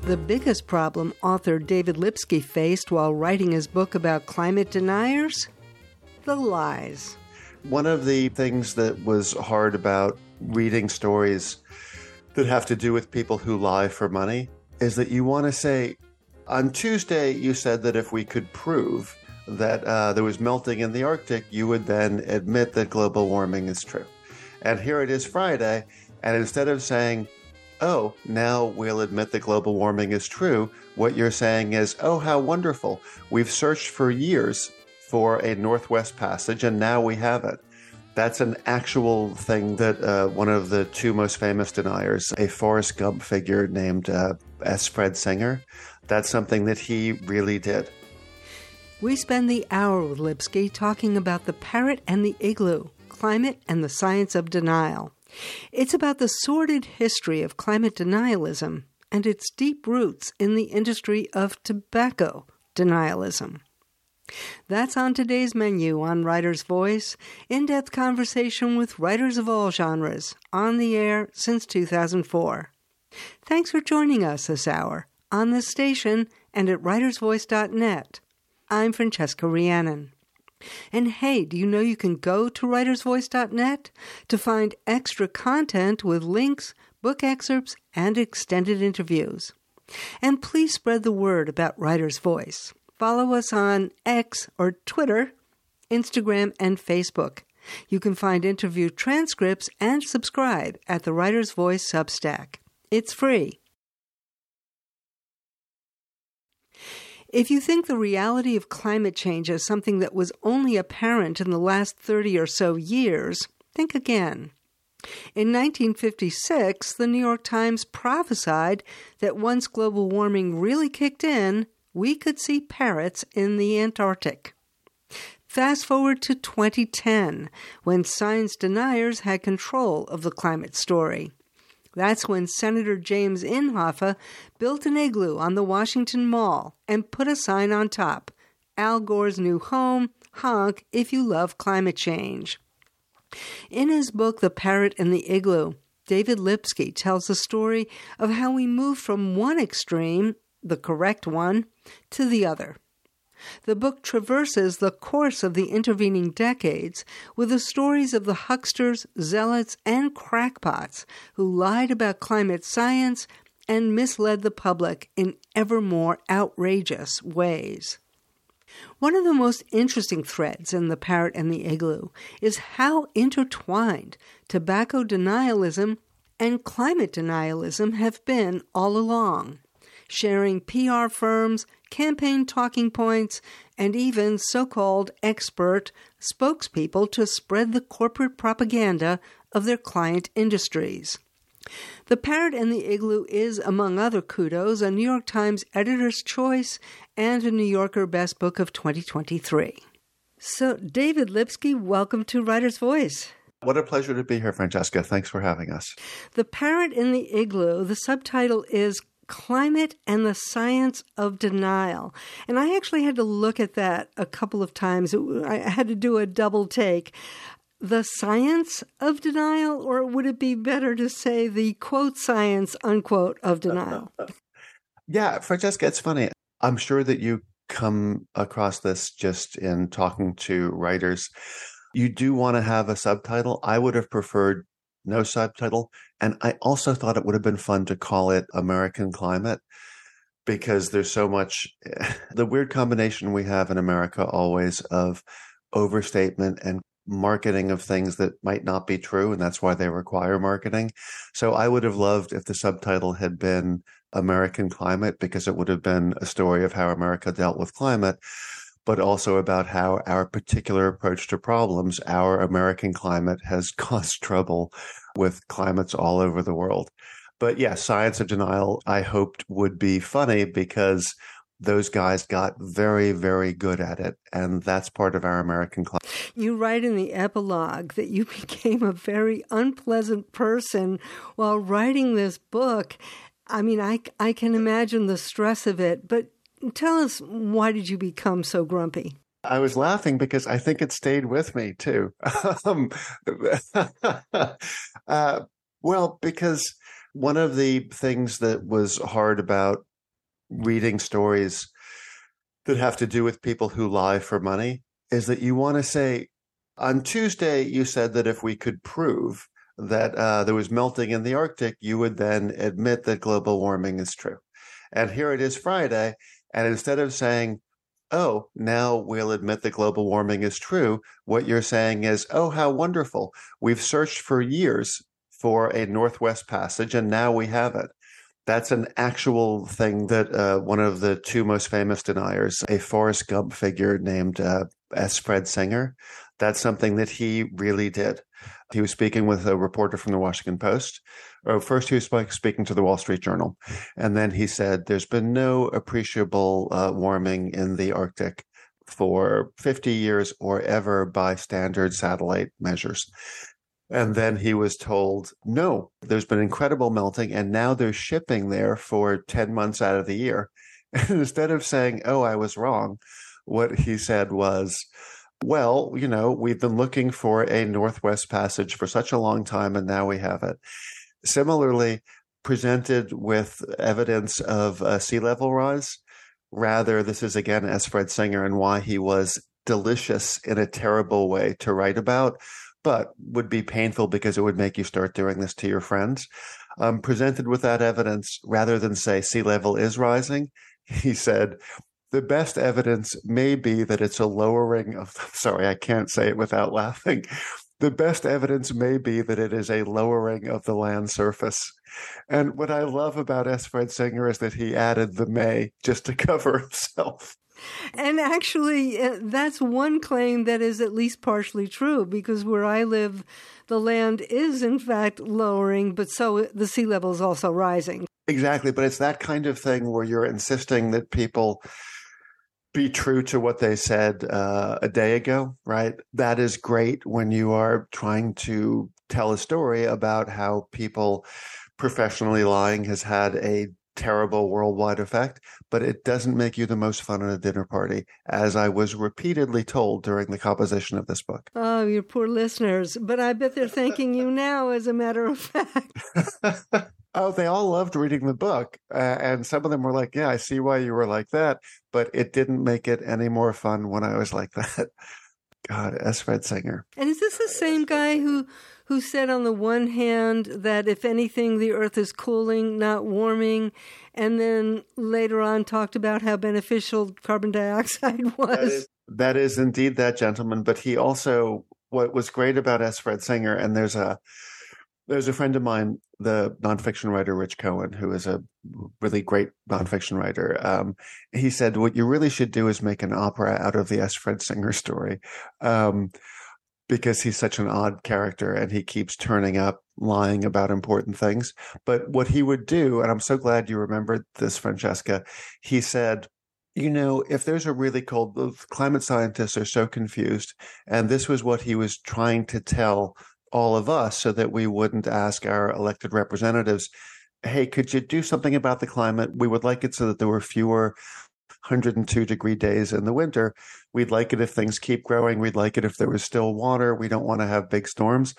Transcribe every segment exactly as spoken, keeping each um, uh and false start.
the biggest problem author David Lipsky faced while writing his book about climate deniers? The lies. One of the things that was hard about reading stories that have to do with people who lie for money is that you want to say, on Tuesday, you said that if we could prove that uh, there was melting in the Arctic, you would then admit that global warming is true. And here it is Friday, and instead of saying, oh, now we'll admit that global warming is true, what you're saying is, oh, how wonderful. We've searched for years for a Northwest Passage, and now we have it. That's an actual thing that uh, one of the two most famous deniers, a Forrest Gump figure named uh, S. Fred Singer, that's something that he really did. We spend the hour with Lipsky talking about The Parrot and the Igloo, climate and the science of denial. It's about the sordid history of climate denialism and its deep roots in the industry of tobacco denialism. That's on today's menu on Writer's Voice, in-depth conversation with writers of all genres, on the air since two thousand four. Thanks for joining us this hour, on this station and at writers voice dot net. I'm Francesca Rhiannon. And hey, do you know you can go to writers voice dot net to find extra content with links, book excerpts, and extended interviews? And please spread the word about Writer's Voice. Follow us on X or Twitter, Instagram, and Facebook. You can find interview transcripts and subscribe at the Writer's Voice Substack. It's free. If you think the reality of climate change is something that was only apparent in the last thirty or so years, think again. In nineteen fifty-six, the New York Times prophesied that once global warming really kicked in, we could see parrots in the Antarctic. Fast forward to twenty ten, when science deniers had control of the climate story. That's when Senator James Inhofe built an igloo on the Washington Mall and put a sign on top, Al Gore's new home, honk if you love climate change. In his book, The Parrot and the Igloo, David Lipsky tells the story of how we moved from one extreme, the correct one, to the other. The book traverses the course of the intervening decades with the stories of the hucksters, zealots, and crackpots who lied about climate science and misled the public in ever more outrageous ways. One of the most interesting threads in The Parrot and the Igloo is how intertwined tobacco denialism and climate denialism have been all along, sharing P R firms, campaign talking points, and even so-called expert spokespeople to spread the corporate propaganda of their client industries. The Parrot and the Igloo is, among other kudos, a New York Times Editor's Choice and a New Yorker Best Book of twenty twenty-three. So, David Lipsky, welcome to Writer's Voice. What a pleasure to be here, Francesca. Thanks for having us. The Parrot and the Igloo, the subtitle is Climate and the Science of Denial. And I actually had to look at that a couple of times. I had to do a double take. The science of denial, or would it be better to say the quote science, unquote, of denial? Yeah, Francesca, it's funny. I'm sure that you come across this just in talking to writers. You do want to have a subtitle. I would have preferred no subtitle. And I also thought it would have been fun to call it American Climate, because there's so much, the weird combination we have in America always of overstatement and marketing of things that might not be true. And that's why they require marketing. So I would have loved if the subtitle had been American Climate, because it would have been a story of how America dealt with climate, but also about how our particular approach to problems, our American climate, has caused trouble with climates all over the world. But yeah, Science of Denial, I hoped would be funny because those guys got very, very good at it. And that's part of our American climate. You write in the epilogue that you became a very unpleasant person while writing this book. I mean, I, I can imagine the stress of it, but tell us, why did you become so grumpy? I was laughing because I think it stayed with me too. um, uh, well, because one of the things that was hard about reading stories that have to do with people who lie for money is that you want to say, on Tuesday, you said that if we could prove that uh, there was melting in the Arctic, you would then admit that global warming is true. And here it is Friday, and instead of saying, oh, now we'll admit that global warming is true, what you're saying is, oh, how wonderful. We've searched for years for a Northwest Passage, and now we have it. That's an actual thing that uh, one of the two most famous deniers, a Forrest Gump figure named uh, S. Fred Singer, that's something that he really did. He was speaking with a reporter from the Washington Post. Or first, he was speaking to the Wall Street Journal. And then he said, there's been no appreciable uh, warming in the Arctic for fifty years or ever by standard satellite measures. And then he was told, no, there's been incredible melting, and now there's shipping there for ten months out of the year. And instead of saying, oh, I was wrong, what he said was, well, you know, we've been looking for a Northwest Passage for such a long time, and now we have it. Similarly, presented with evidence of uh, sea level rise, rather, this is again S. Fred Singer and why he was delicious in a terrible way to write about, but would be painful because it would make you start doing this to your friends. Um, presented with that evidence, rather than say sea level is rising, he said, the best evidence may be that it's a lowering of, sorry, I can't say it without laughing. The best evidence may be that it is a lowering of the land surface. And what I love about S. Fred Singer is that he added the may just to cover himself. And actually, uh, that's one claim that is at least partially true, because where I live, the land is in fact lowering, but so the sea level is also rising. Exactly, but it's that kind of thing where you're insisting that people be true to what they said uh, a day ago, right? That is great when you are trying to tell a story about how people professionally lying has had a terrible worldwide effect, but it doesn't make you the most fun at a dinner party, as I was repeatedly told during the composition of this book. Oh, you poor listeners. But I bet they're thanking you now, as a matter of fact. Oh, they all loved reading the book. Uh, and some of them were like, yeah, I see why you were like that. But it didn't make it any more fun when I was like that. God, S. Fred Singer. And is this the same guy who, who said on the one hand that if anything, the earth is cooling, not warming, and then later on talked about how beneficial carbon dioxide was? That is, that is indeed that gentleman. But he also, what was great about S. Fred Singer, and there's a, There's a friend of mine, the nonfiction writer Rich Cohen, who is a really great nonfiction writer. Um, he said, what you really should do is make an opera out of the S. Fred Singer story, um, because he's such an odd character and he keeps turning up lying about important things. But what he would do, and I'm so glad you remembered this, Francesca, he said, you know, if there's a really cold, climate scientists are so confused, and this was what he was trying to tell all of us so that we wouldn't ask our elected representatives, hey, could you do something about the climate? We would like it so that there were fewer one hundred two degree days in the winter. We'd like it if things keep growing. We'd like it if there was still water. We don't want to have big storms.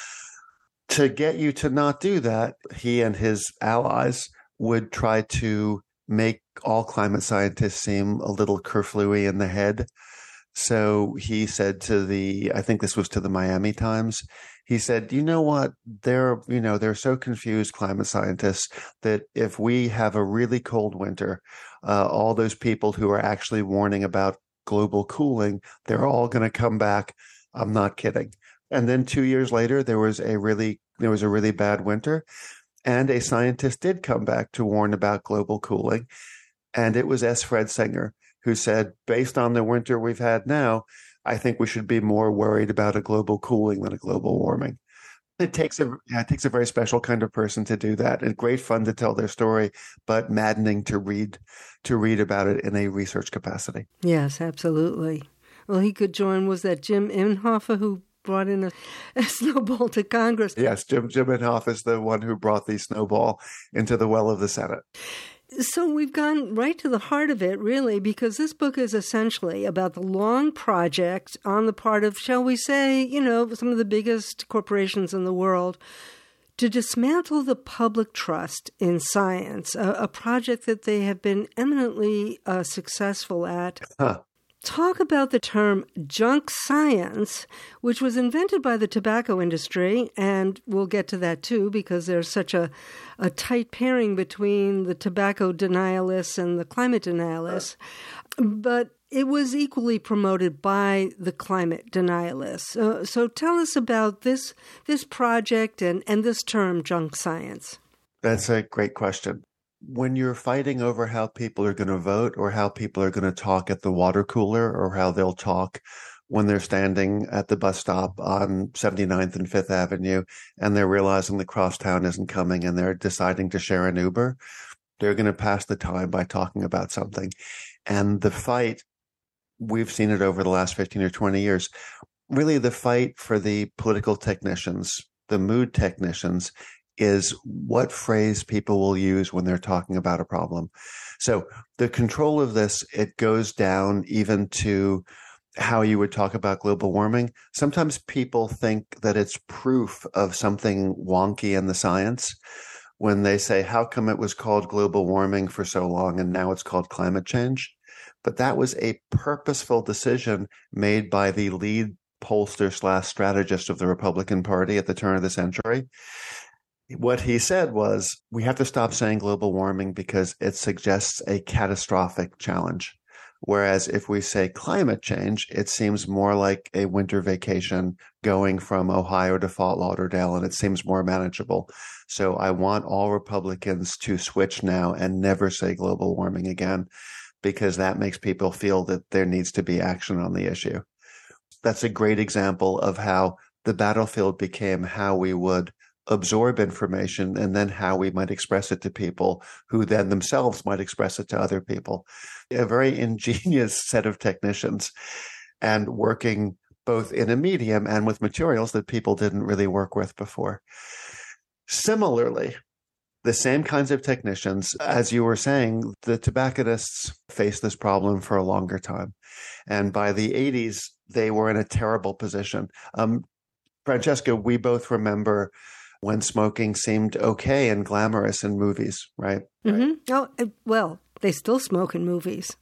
To get you to not do that, he and his allies would try to make all climate scientists seem a little kerflooey in the head. So he said to the, I think this was to the Miami Times, he said, you know what, they're, you know, they're so confused, climate scientists, that if we have a really cold winter, uh, all those people who are actually warning about global cooling, they're all going to come back. I'm not kidding. And then two years later, there was a really, there was a really bad winter, and a scientist did come back to warn about global cooling. And it was S. Fred Singer, who said, based on the winter we've had now, I think we should be more worried about a global cooling than a global warming. It takes a yeah, it takes a very special kind of person to do that. It's great fun to tell their story, but maddening to read to read about it in a research capacity. Yes, absolutely. Well, he could join, was that Jim Inhofe who brought in a, a snowball to Congress? Yes, Jim, Jim Inhofe is the one who brought the snowball into the well of the Senate. So we've gone right to the heart of it, really, because this book is essentially about the long project on the part of, shall we say, you know, some of the biggest corporations in the world to dismantle the public trust in science, a, a project that they have been eminently uh, successful at. Huh. Talk about the term junk science, which was invented by the tobacco industry, and we'll get to that too, because there's such a, a tight pairing between the tobacco denialists and the climate denialists. But it was equally promoted by the climate denialists. Uh, so tell us about this this project and, and this term, junk science. That's a great question. When you're fighting over how people are going to vote or how people are going to talk at the water cooler or how they'll talk when they're standing at the bus stop on seventy-ninth and Fifth Avenue and they're realizing the crosstown isn't coming and they're deciding to share an Uber, they're going to pass the time by talking about something. And the fight, we've seen it over the last fifteen or twenty years, really the fight for the political technicians, the mood technicians, is what phrase people will use when they're talking about a problem. So the control of this, it goes down even to how you would talk about global warming. Sometimes people think that it's proof of something wonky in the science when they say, how come it was called global warming for so long and now it's called climate change? But that was a purposeful decision made by the lead pollster slash strategist of the Republican Party at the turn of the century. What he said was, we have to stop saying global warming because it suggests a catastrophic challenge. Whereas if we say climate change, it seems more like a winter vacation going from Ohio to Fort Lauderdale, and it seems more manageable. So I want all Republicans to switch now and never say global warming again, because that makes people feel that there needs to be action on the issue. That's a great example of how the battlefield became how we would absorb information and then how we might express it to people who then themselves might express it to other people. A very ingenious set of technicians and working both in a medium and with materials that people didn't really work with before. Similarly, the same kinds of technicians, as you were saying, the tobacconists faced this problem for a longer time. And by the eighties, they were in a terrible position. Um, Francesca, we both remember when smoking seemed okay and glamorous in movies, right? Mm-hmm. Oh, well, they still smoke in movies.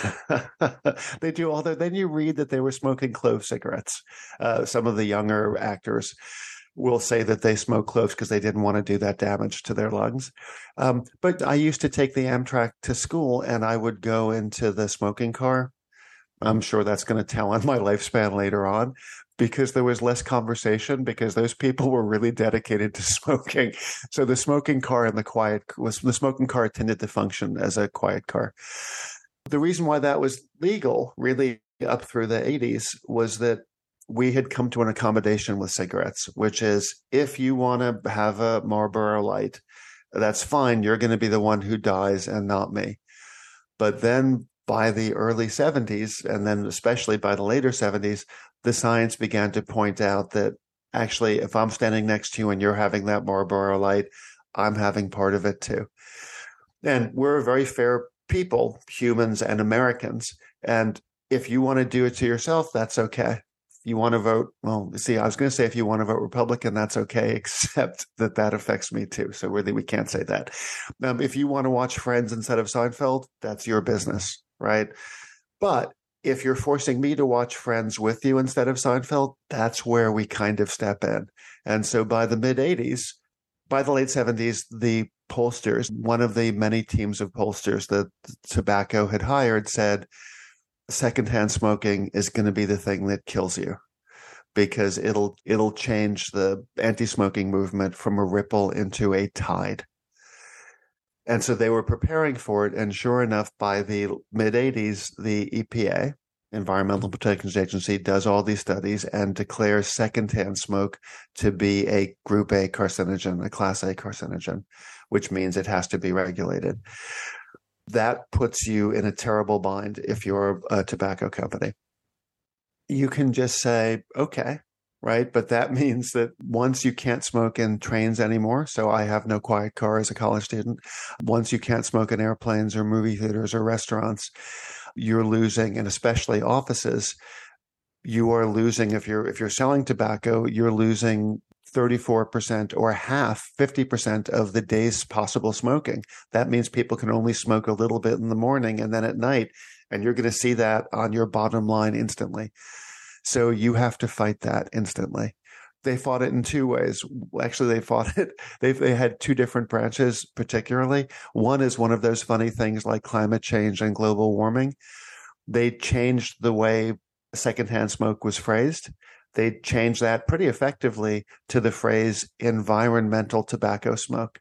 They do, although then you read that they were smoking clove cigarettes. Uh, some of the younger actors will say that they smoke cloves because they didn't want to do that damage to their lungs. Um, but I used to take the Amtrak to school and I would go into the smoking car. I'm sure that's going to tell on my lifespan later on, because there was less conversation, because those people were really dedicated to smoking. So the smoking car and the quiet was the smoking car tended to function as a quiet car. The reason why that was legal really up through the eighties was that we had come to an accommodation with cigarettes, which is if you want to have a Marlboro Light, that's fine. You're going to be the one who dies and not me. But then by the early seventies, and then especially by the later seventies, the science began to point out that actually, if I'm standing next to you and you're having that Marlboro Light, I'm having part of it too. And we're a very fair people, humans and Americans. And if you want to do it to yourself, that's okay. If you want to vote, well, see, I was going to say if you want to vote Republican, that's okay, except that that affects me too. So really, we can't say that. Um, if you want to watch Friends instead of Seinfeld, that's your business. Right. But if you're forcing me to watch Friends with you instead of Seinfeld, that's where we kind of step in. And so by the mid eighties, by the late seventies, the pollsters, one of the many teams of pollsters that tobacco had hired, said secondhand smoking is going to be the thing that kills you, because it'll it'll change the anti-smoking movement from a ripple into a tide. And so they were preparing for it. And sure enough, by the mid eighties, the E P A, Environmental Protection Agency, does all these studies and declares secondhand smoke to be a group A carcinogen, a class A carcinogen, which means it has to be regulated. That puts you in a terrible bind if you're a tobacco company. You can just say, okay, right? But that means that once you can't smoke in trains anymore, so I have no quiet car as a college student. Once you can't smoke in airplanes or movie theaters or restaurants, you're losing, and especially offices, you are losing, if you're if you're selling tobacco, you're losing thirty-four percent or half, fifty percent of the day's possible smoking. That means people can only smoke a little bit in the morning and then at night, and you're going to see that on your bottom line instantly. So you have to fight that instantly. They fought it in two ways. Actually, they fought it. They they had two different branches, particularly. One is one of those funny things like climate change and global warming. They changed the way secondhand smoke was phrased. They changed that pretty effectively to the phrase environmental tobacco smoke,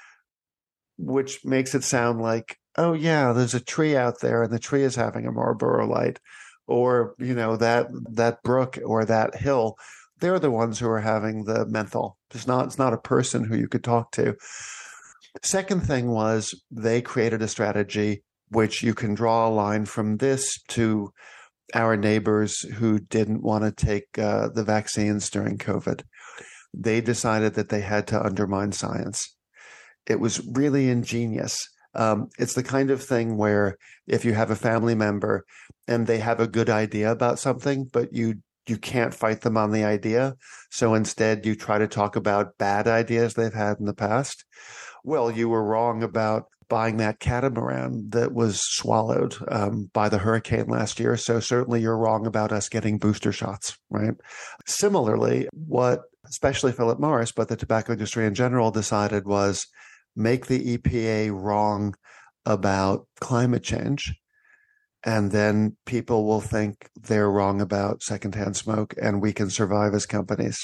which makes it sound like, oh, yeah, there's a tree out there and the tree is having a Marlboro light, or, you know, that that brook or that hill. They're the ones who are having the menthol. It's not, it's not a person who you could talk to. Second thing was they created a strategy which you can draw a line from this to our neighbors who didn't want to take uh, the vaccines during COVID. They decided that they had to undermine science. It was really ingenious. Um, it's the kind of thing where if you have a family member and they have a good idea about something, but you you can't fight them on the idea, so instead you try to talk about bad ideas they've had in the past. Well, you were wrong about buying that catamaran that was swallowed um, by the hurricane last year. So certainly you're wrong about us getting booster shots, right? Similarly, what especially Philip Morris, but the tobacco industry in general decided was make the E P A wrong about climate change. And then people will think they're wrong about secondhand smoke and we can survive as companies.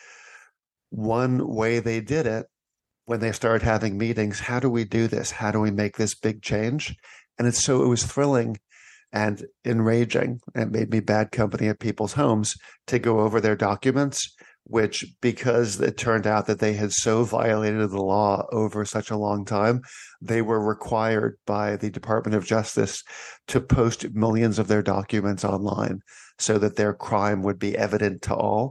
One way they did it, when they started having meetings, how do we do this? How do we make this big change? And it's so it was thrilling and enraging. It made me bad company at people's homes to go over their documents, which, because it turned out that they had so violated the law over such a long time, they were required by the Department of Justice to post millions of their documents online so that their crime would be evident to all.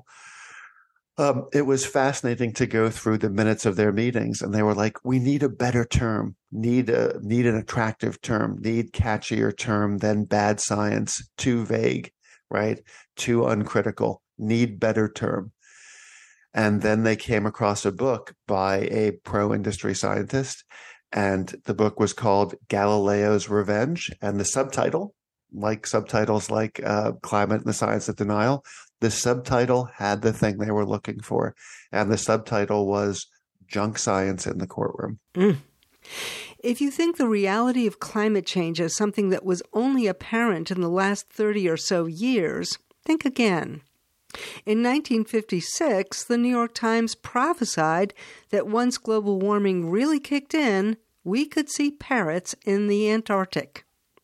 Um, it was fascinating to go through the minutes of their meetings, and they were like, we need a better term, need a need an attractive term, need catchier term than bad science, too vague, right? Too uncritical, need better term. And then they came across a book by a pro-industry scientist, and the book was called Galileo's Revenge. And the subtitle, like subtitles like uh, Climate and the Science of Denial, the subtitle had the thing they were looking for. And the subtitle was Junk Science in the Courtroom. Mm. If you think the reality of climate change is something that was only apparent in the last thirty or so years, think again. In nineteen fifty-six, the New York Times prophesied that once global warming really kicked in, we could see parrots in the Antarctic.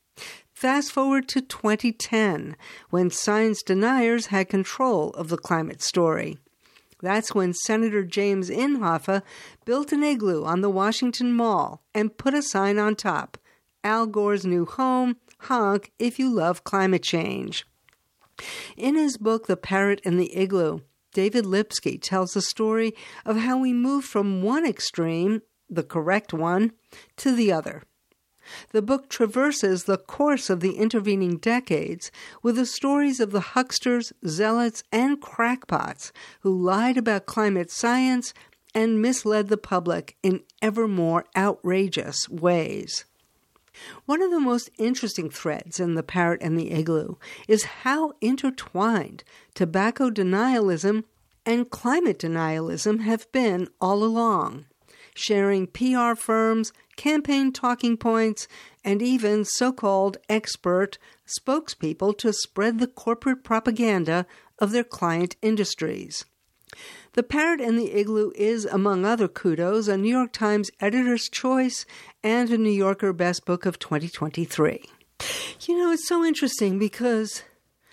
Fast forward to twenty ten, when science deniers had control of the climate story. That's when Senator James Inhofe built an igloo on the Washington Mall and put a sign on top, Al Gore's new home, honk if you love climate change. In his book, The Parrot and the Igloo, David Lipsky tells the story of how we moved from one extreme, the correct one, to the other. The book traverses the course of the intervening decades with the stories of the hucksters, zealots, and crackpots who lied about climate science and misled the public in ever more outrageous ways. One of the most interesting threads in The Parrot and the Igloo is how intertwined tobacco denialism and climate denialism have been all along, sharing P R firms, campaign talking points, and even so-called expert spokespeople to spread the corporate propaganda of their client industries. The Parrot and the Igloo is, among other kudos, a New York Times Editor's Choice and a New Yorker Best Book of twenty twenty-three. You know, it's so interesting because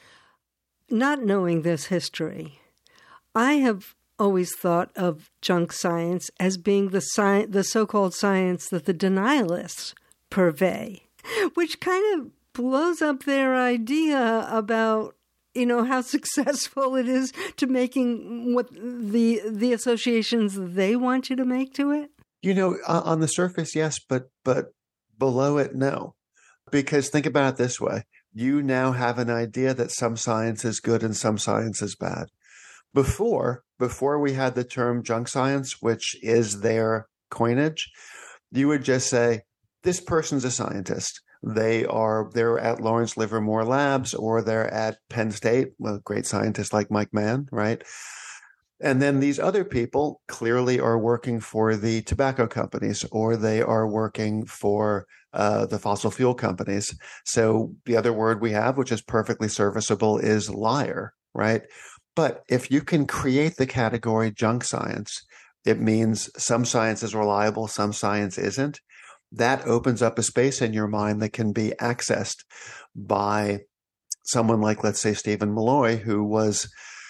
not knowing this history, I have always thought of junk science as being the sci- the so-called science that the denialists purvey, which kind of blows up their idea about, you know, how successful it is to making what the the associations they want you to make to it. You know, on the surface, yes, but but below it, no. Because think about it this way. You now have an idea that some science is good and some science is bad. Before, before we had the term junk science, which is their coinage, you would just say, this person's a scientist. They are, they're at Lawrence Livermore Labs, or they're at Penn State, well, great scientists like Mike Mann, right? And then these other people clearly are working for the tobacco companies, or they are working for uh, the fossil fuel companies. So the other word we have, which is perfectly serviceable, is liar, right? But if you can create the category junk science, it means some science is reliable, some science isn't. That opens up a space in your mind that can be accessed by someone like, let's say, Stephen Malloy, who was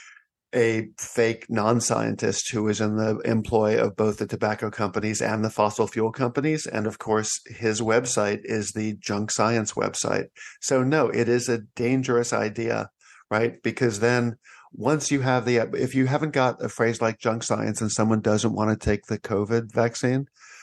a fake non-scientist who was in the employ of both the tobacco companies and the fossil fuel companies. And of course, his website is the junk science website. So no, it is a dangerous idea, right? Because then once you have the, if you haven't got a phrase like junk science and someone doesn't want to take the COVID vaccine,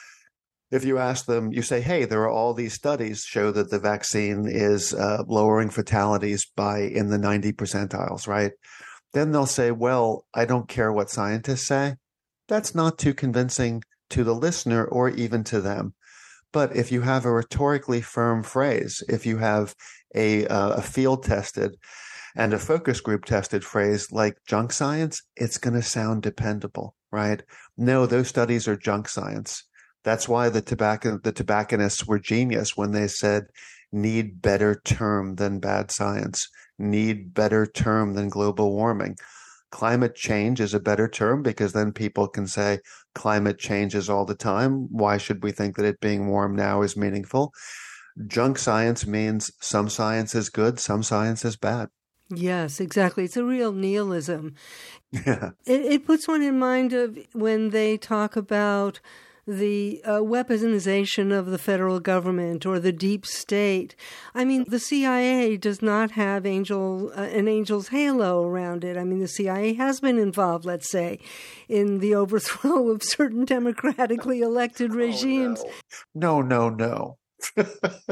if you ask them, you say, hey, there are all these studies show that the vaccine is uh, lowering fatalities by in the ninety percentiles, right? Then they'll say, well, I don't care what scientists say. That's not too convincing to the listener or even to them. But if you have a rhetorically firm phrase, if you have a, uh, a field tested and a focus group tested phrase like junk science, it's going to sound dependable, right? No, those studies are junk science. That's why the tobacco, the tobacconists were genius when they said, need better term than bad science, need better term than global warming. Climate change is a better term because then people can say climate changes all the time. Why should we think that it being warm now is meaningful? Junk science means some science is good, some science is bad. Yes, exactly. It's a real nihilism. Yeah. It, it puts one in mind of when they talk about the uh, weaponization of the federal government or the deep state. I mean, the C I A does not have angel uh, an angel's halo around it. I mean, the C I A has been involved, let's say, in the overthrow of certain democratically elected regimes. Oh, no, no, no. no.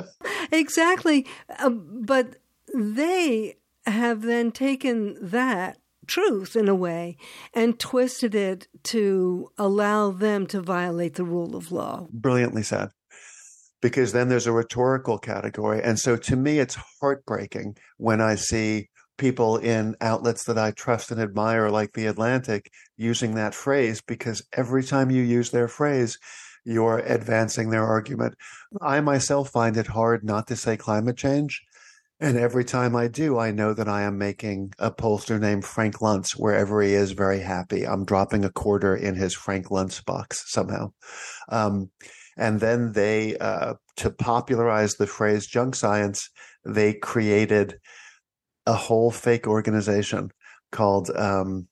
Exactly. Uh, but they have then taken that truth in a way and twisted it to allow them to violate the rule of law. Brilliantly said. Because then there's a rhetorical category. And so to me, it's heartbreaking when I see people in outlets that I trust and admire, like The Atlantic, using that phrase, because every time you use their phrase, you're advancing their argument. I myself find it hard not to say climate change. And every time I do, I know that I am making a pollster named Frank Luntz, wherever he is, very happy. I'm dropping a quarter in his Frank Luntz box somehow. Um, and then they, uh, to popularize the phrase junk science, they created a whole fake organization called um,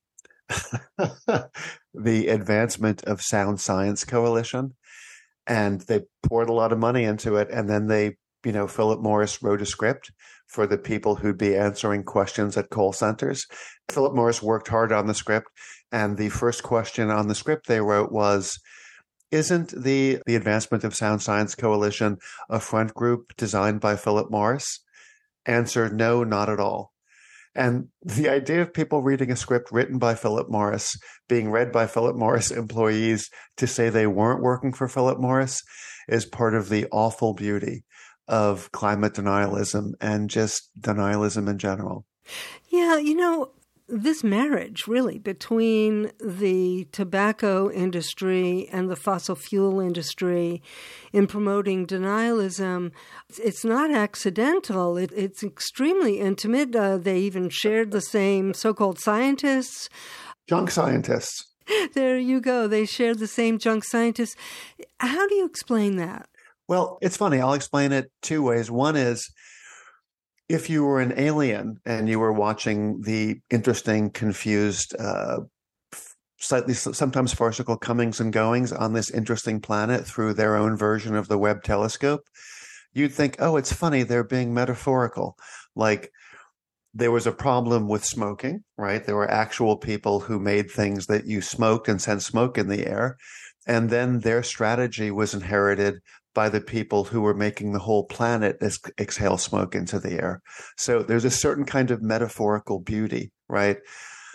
the Advancement of Sound Science Coalition. And they poured a lot of money into it. And then they, you know, Philip Morris wrote a script for the people who'd be answering questions at call centers. Philip Morris worked hard on the script. And the first question on the script they wrote was, isn't the, the Advancement of Sound Science Coalition a front group designed by Philip Morris? Answer, no, not at all. And the idea of people reading a script written by Philip Morris, being read by Philip Morris employees to say they weren't working for Philip Morris is part of the awful beauty of climate denialism and just denialism in general. Yeah, you know, this marriage really between the tobacco industry and the fossil fuel industry in promoting denialism, it's not accidental. It, it's extremely intimate. Uh, they even shared the same so-called scientists. Junk scientists. There you go. They shared the same junk scientists. How do you explain that? Well, it's funny. I'll explain it two ways. One is, if you were an alien and you were watching the interesting, confused, uh, slightly sometimes farcical comings and goings on this interesting planet through their own version of the Webb telescope, you'd think, oh, it's funny, they're being metaphorical. Like, there was a problem with smoking, right? There were actual people who made things that you smoked and sent smoke in the air. And then their strategy was inherited by the people who were making the whole planet exhale smoke into the air. So there's a certain kind of metaphorical beauty, right?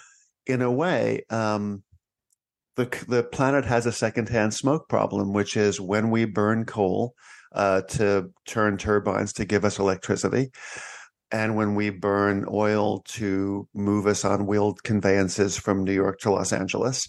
in a way, um, the the planet has a secondhand smoke problem, which is when we burn coal uh, to turn turbines to give us electricity, and when we burn oil to move us on wheeled conveyances from New York to Los Angeles,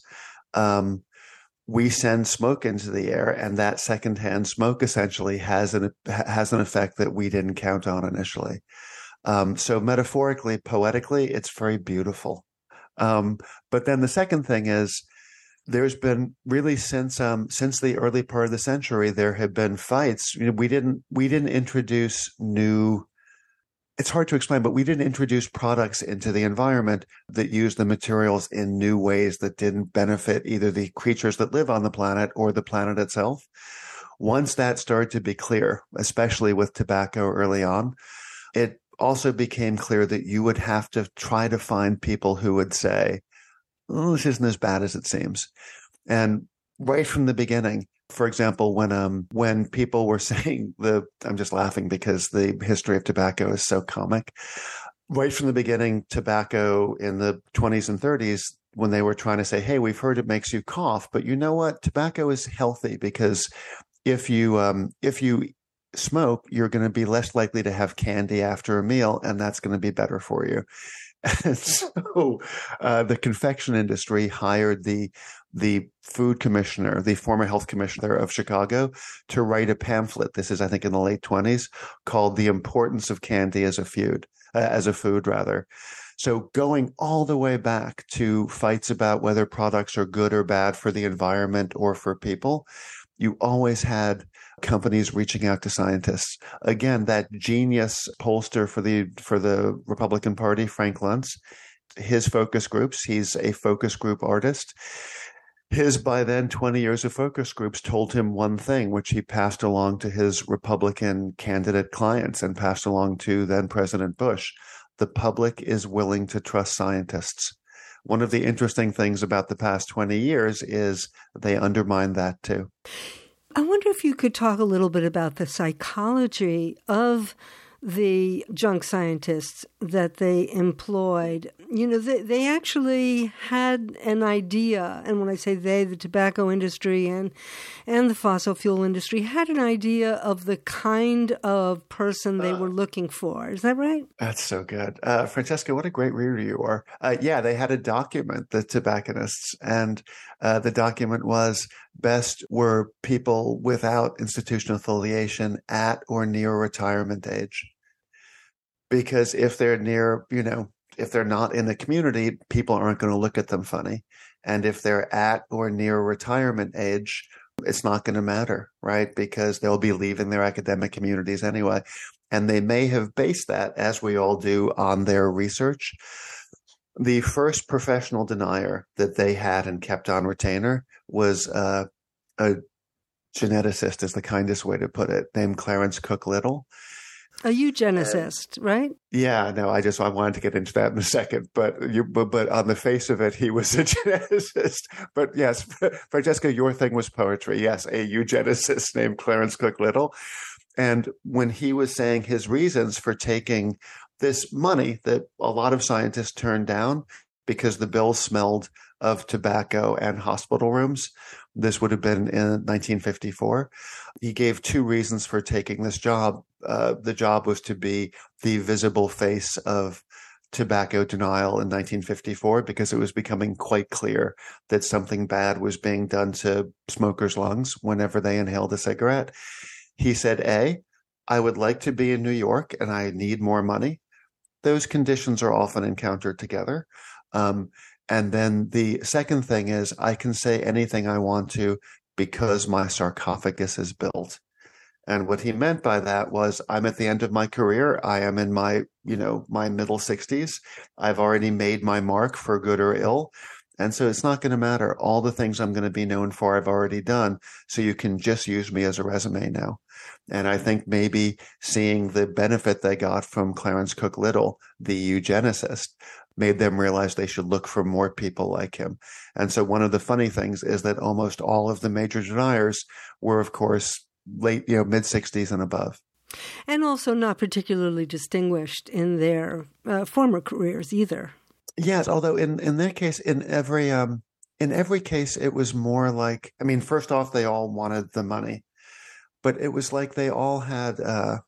um, we send smoke into the air, and that secondhand smoke essentially has an has an effect that we didn't count on initially. Um, so metaphorically, poetically, it's very beautiful. Um, but then the second thing is, there's been really since um, since the early part of the century, there have been fights. You know, we didn't we didn't introduce new. It's hard to explain, but we didn't introduce products into the environment that use the materials in new ways that didn't benefit either the creatures that live on the planet or the planet itself. Once that started to be clear, especially with tobacco early on, it also became clear that you would have to try to find people who would say, oh, this isn't as bad as it seems. And right from the beginning, for example, when um when people were saying the, I'm just laughing because the history of tobacco is so comic. Right from the beginning, tobacco in the twenties and thirties, when they were trying to say, hey, we've heard it makes you cough, but you know what? Tobacco is healthy because if you um if you smoke, you're going to be less likely to have candy after a meal, and that's going to be better for you. And so uh, the confection industry hired the the food commissioner, the former health commissioner of Chicago, to write a pamphlet. This is, I think, in the late twenties, called "The Importance of Candy as a Food," uh, as a food rather. So going all the way back to fights about whether products are good or bad for the environment or for people, you always had companies reaching out to scientists. Again, that genius pollster for the for the Republican Party, Frank Luntz, his focus groups, he's a focus group artist. His, by then, twenty years of focus groups told him one thing, which he passed along to his Republican candidate clients and passed along to then President Bush. The public is willing to trust scientists. One of the interesting things about the past twenty years is they undermine that too. I wonder if you could talk a little bit about the psychology of the junk scientists that they employed. You know, they, they actually had an idea, and when I say they, the tobacco industry and and the fossil fuel industry had an idea of the kind of person they uh, were looking for. Is that right? That's so good. Uh, Francesca, what a great reader you are. Uh, yeah, they had a document, the tobacconists, and uh, the document was best were people without institutional affiliation at or near retirement age. Because if they're near, you know, if they're not in the community, people aren't going to look at them funny. And if they're at or near retirement age, it's not going to matter, right? Because they'll be leaving their academic communities anyway. And they may have based that, as we all do, on their research. The first professional denier that they had and kept on retainer was uh, a geneticist, is the kindest way to put it, named Clarence Cook Little. A eugenicist, uh, right? Yeah, no, I just I wanted to get into that in a second, but you, but, but on the face of it, he was a geneticist. But yes, Francesca, your thing was poetry. Yes, a eugenicist named Clarence Cook Little, and when he was saying his reasons for taking this money that a lot of scientists turned down because the bill smelled of tobacco and hospital rooms. This would have been in nineteen fifty-four. He gave two reasons for taking this job. Uh, the job was to be the visible face of tobacco denial in nineteen fifty-four because it was becoming quite clear that something bad was being done to smokers' lungs whenever they inhaled a cigarette. He said, A, I would like to be in New York and I need more money. Those conditions are often encountered together. Um, And then the second thing is I can say anything I want to because my sarcophagus is built. And what he meant by that was I'm at the end of my career. I am in my, you know, my middle sixties. I've already made my mark for good or ill. And so it's not going to matter. All the things I'm going to be known for, I've already done. So you can just use me as a resume now. And I think maybe seeing the benefit they got from Clarence Cook Little, the eugenicist, made them realize they should look for more people like him. And so one of the funny things is that almost all of the major deniers were, of course, late, you know, mid sixties and above. And also not particularly distinguished in their uh, former careers either. Yes, although in, in that case, in every um in every case, it was more like, I mean, first off, they all wanted the money, but it was like they all had uh,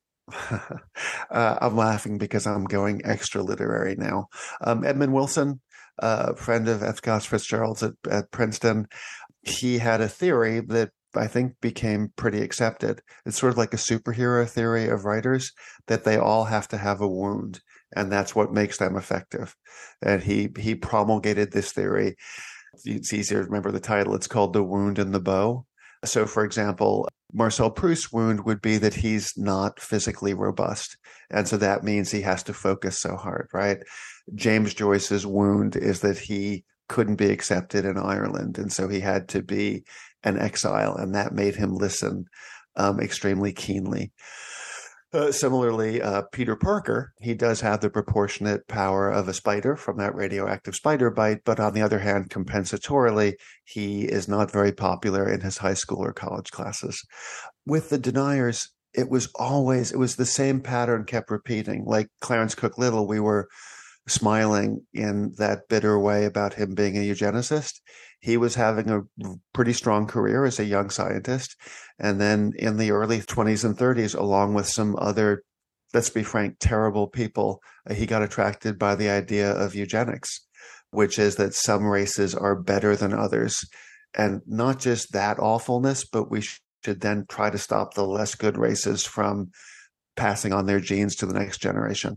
uh I'm laughing because I'm going extra literary now. Um, Edmund Wilson, a uh, friend of F. Scott Fitzgerald's at, at Princeton, he had a theory that I think became pretty accepted. It's sort of like a superhero theory of writers, that they all have to have a wound, and that's what makes them effective. And he he promulgated this theory. It's easier to remember the title. It's called The Wound and the Bow. So, for example, Marcel Proust's wound would be that he's not physically robust. And so that means he has to focus so hard, right? James Joyce's wound is that he couldn't be accepted in Ireland. And so he had to be an exile, and that made him listen um, extremely keenly. Uh, similarly, uh, Peter Parker, he does have the proportionate power of a spider from that radioactive spider bite, but on the other hand, compensatorily, he is not very popular in his high school or college classes. With the deniers, it was always, it was the same pattern kept repeating. Like Clarence Cook Little, we were smiling in that bitter way about him being a eugenicist. He was having a pretty strong career as a young scientist. And then in the early twenties and thirties, along with some other, let's be frank, terrible people, he got attracted by the idea of eugenics, which is that some races are better than others. And not just that awfulness, but we should then try to stop the less good races from passing on their genes to the next generation.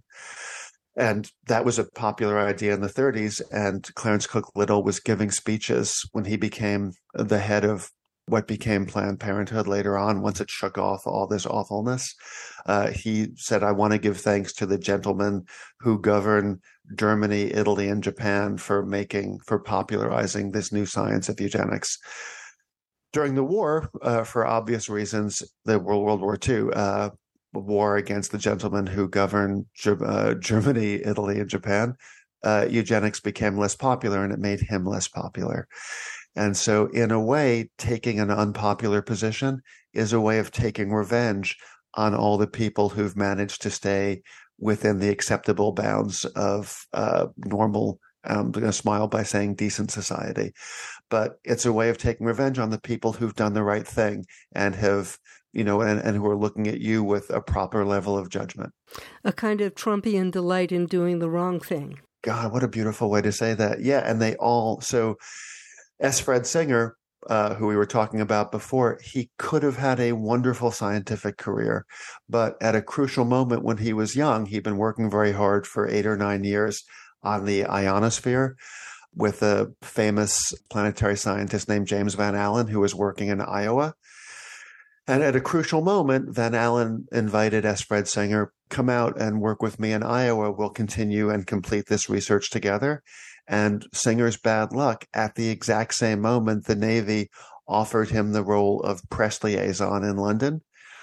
And that was a popular idea in the thirties. And Clarence Cook Little was giving speeches when he became the head of what became Planned Parenthood later on, once it shook off all this awfulness. Uh, he said, I want to give thanks to the gentlemen who govern Germany, Italy, and Japan for making, for popularizing this new science of eugenics. During the war, uh, for obvious reasons, the World, World War Two, uh, war against the gentlemen who govern uh, Germany, Italy, and Japan, uh, eugenics became less popular, and it made him less popular. And so in a way, taking an unpopular position is a way of taking revenge on all the people who've managed to stay within the acceptable bounds of uh, normal, I'm going to smile by saying decent society. But it's a way of taking revenge on the people who've done the right thing and have you know, and, and who are looking at you with a proper level of judgment. A kind of Trumpian delight in doing the wrong thing. God, what a beautiful way to say that. Yeah, and they all, so S. Fred Singer, uh, who we were talking about before, he could have had a wonderful scientific career, but at a crucial moment when he was young, he'd been working very hard for eight or nine years on the ionosphere with a famous planetary scientist named James Van Allen, who was working in Iowa. And at a crucial moment, Van Allen invited S. Fred Singer, come out and work with me in Iowa. We'll continue and complete this research together. And Singer's bad luck, at the exact same moment, the Navy offered him the role of press liaison in London.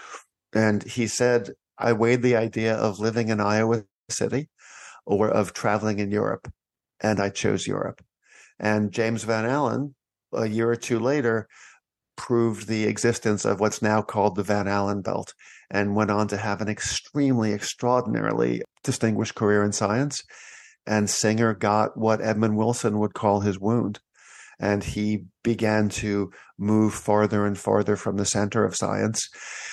And he said, I weighed the idea of living in Iowa City or of traveling in Europe, and I chose Europe. And James Van Allen, a year or two later, proved the existence of what's now called the Van Allen belt and went on to have an extremely, extraordinarily distinguished career in science. And Singer got what Edmund Wilson would call his wound. And he began to move farther and farther from the center of science.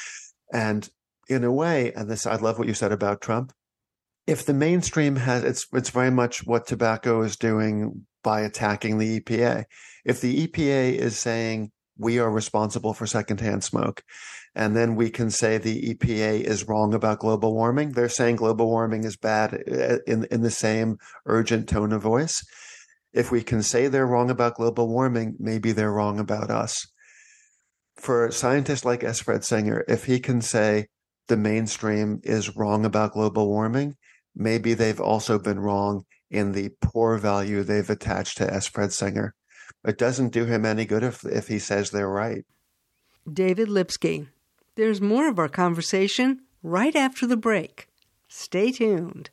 And in a way, and this, I love what you said about Trump. If the mainstream has, it's, it's very much what tobacco is doing by attacking the E P A. If the E P A is saying, we are responsible for secondhand smoke, and then we can say the E P A is wrong about global warming. They're saying global warming is bad in, in the same urgent tone of voice. If we can say they're wrong about global warming, maybe they're wrong about us. For scientists like S. Fred Singer, if he can say the mainstream is wrong about global warming, maybe they've also been wrong in the poor value they've attached to S. Fred Singer. It doesn't do him any good if if he says they're right. David Lipsky. There's more of our conversation right after the break. Stay tuned.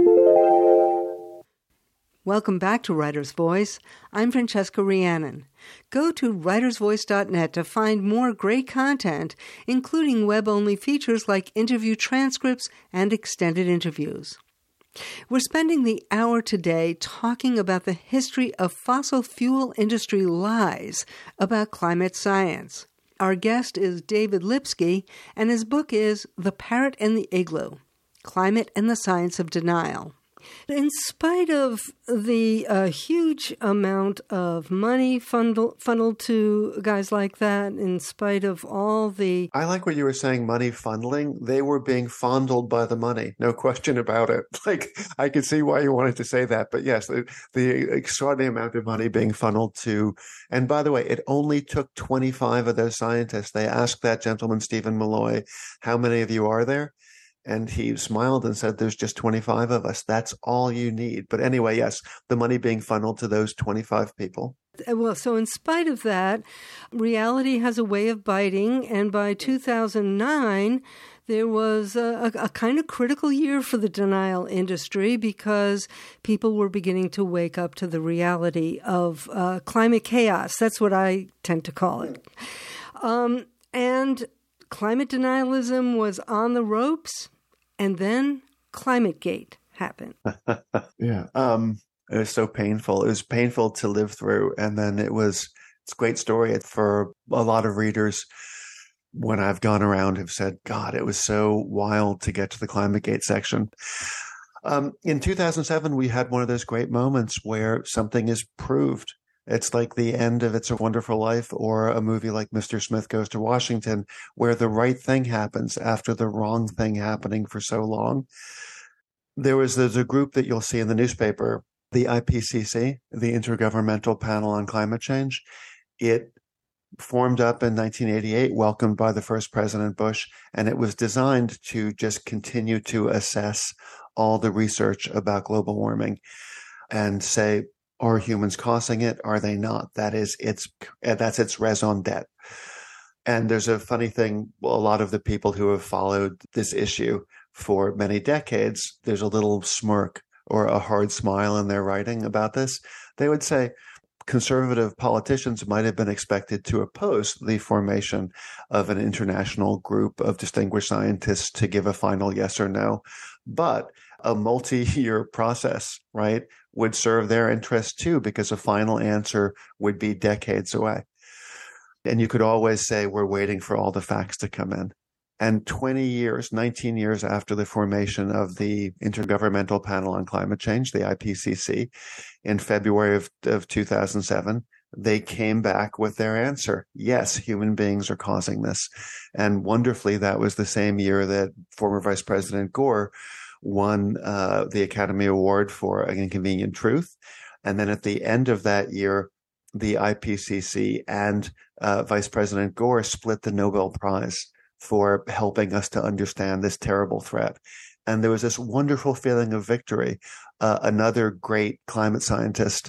Welcome back to Writer's Voice. I'm Francesca Rhiannon. Go to writers voice dot net to find more great content, including web-only features like interview transcripts and extended interviews. We're spending the hour today talking about the history of fossil fuel industry lies about climate science. Our guest is David Lipsky, and his book is The Parrot and the Igloo: Climate and the Science of Denial. In spite of the uh, huge amount of money funnel, funneled to guys like that, in spite of all the... I like what you were saying, money funneling. They were being fondled by the money. No question about it. Like, I could see why you wanted to say that. But yes, the, the extraordinary amount of money being funneled to... And by the way, it only took twenty-five of those scientists. They asked that gentleman, Stephen Malloy, how many of you are there? And he smiled and said, there's just twenty-five of us. That's all you need. But anyway, yes, the money being funneled to those twenty-five people. Well, so in spite of that, reality has a way of biting. And by two thousand nine, there was a, a, a kind of critical year for the denial industry because people were beginning to wake up to the reality of uh, climate chaos. That's what I tend to call it. Um, and climate denialism was on the ropes. And then ClimateGate happened. yeah. Um, it was so painful. It was painful to live through. And then it was, it's a great story for a lot of readers. When I've gone around have said, God, it was so wild to get to the ClimateGate section. Um, in two thousand seven, we had one of those great moments where something is proved. It's like the end of It's a Wonderful Life or a movie like Mister Smith Goes to Washington, where the right thing happens after the wrong thing happening for so long. There was there's a group that you'll see in the newspaper, the I P C C, the Intergovernmental Panel on Climate Change. It formed up in nineteen eighty-eight, welcomed by the first President Bush, and it was designed to just continue to assess all the research about global warming and say, are humans causing it? Are they not? That is its, that's its raison d'etre. And there's a funny thing. Well, a lot of the people who have followed this issue for many decades, there's a little smirk or a hard smile in their writing about this. They would say conservative politicians might have been expected to oppose the formation of an international group of distinguished scientists to give a final yes or no. But a multi-year process, right, would serve their interests too, because a final answer would be decades away. And you could always say, we're waiting for all the facts to come in. And twenty years, nineteen years after the formation of the Intergovernmental Panel on Climate Change, the I P C C, in February of, of two thousand seven, they came back with their answer. Yes, human beings are causing this. And wonderfully, that was the same year that former Vice President Gore won uh, the Academy Award for An Inconvenient Truth. And then at the end of that year, the I P C C and uh, Vice President Gore split the Nobel Prize for helping us to understand this terrible threat. And there was this wonderful feeling of victory. Uh, another great climate scientist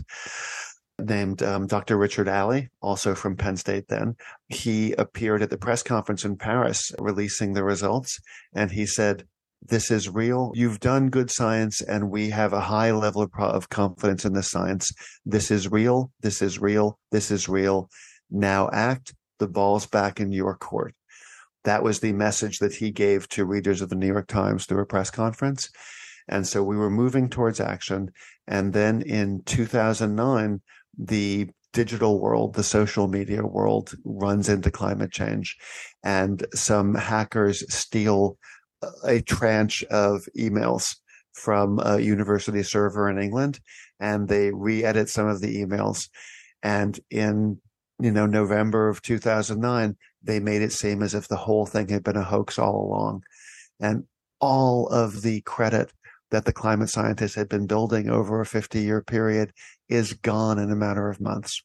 named um, Doctor Richard Alley, also from Penn State then, he appeared at the press conference in Paris releasing the results. And he said, this is real. You've done good science, and we have a high level of, of confidence in the science. This is real. This is real. This is real. Now act. The ball's back in your court. That was the message that he gave to readers of the New York Times through a press conference. And so we were moving towards action. And then in two thousand nine, the digital world, the social media world, runs into climate change. And some hackers steal a tranche of emails from a university server in England, and they re-edit some of the emails. And in, you know, November of two thousand nine, they made it seem as if the whole thing had been a hoax all along. And all of the credit that the climate scientists had been building over a fifty-year period is gone in a matter of months.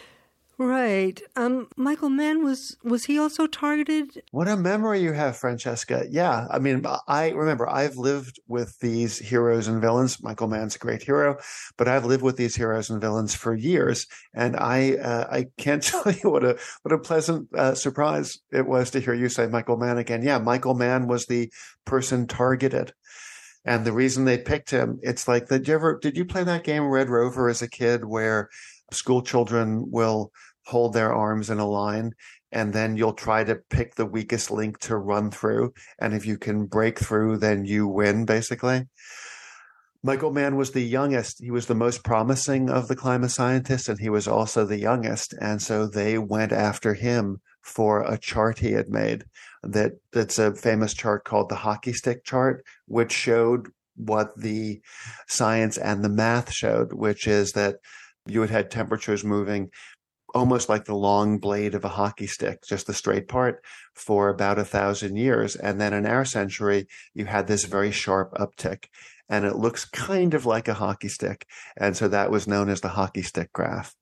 Right. Um, Michael Mann, was was he also targeted? What a memory you have, Francesca. Yeah. I mean, I remember I've lived with these heroes and villains. Michael Mann's a great hero, but I've lived with these heroes and villains for years. And I uh, I can't tell you what a what a pleasant uh, surprise it was to hear you say Michael Mann again. Yeah, Michael Mann was the person targeted. And the reason they picked him, it's like, did you ever, did you play that game Red Rover as a kid where school children will hold their arms in a line and then you'll try to pick the weakest link to run through. And if you can break through, then you win, basically. Michael Mann was the youngest. He was the most promising of the climate scientists, and he was also the youngest. And so they went after him for a chart he had made. That that's a famous chart called the hockey stick chart, which showed what the science and the math showed, which is that you had had temperatures moving almost like the long blade of a hockey stick, just the straight part, for about a thousand years. And then in our century, you had this very sharp uptick. And it looks kind of like a hockey stick. And so that was known as the hockey stick graph.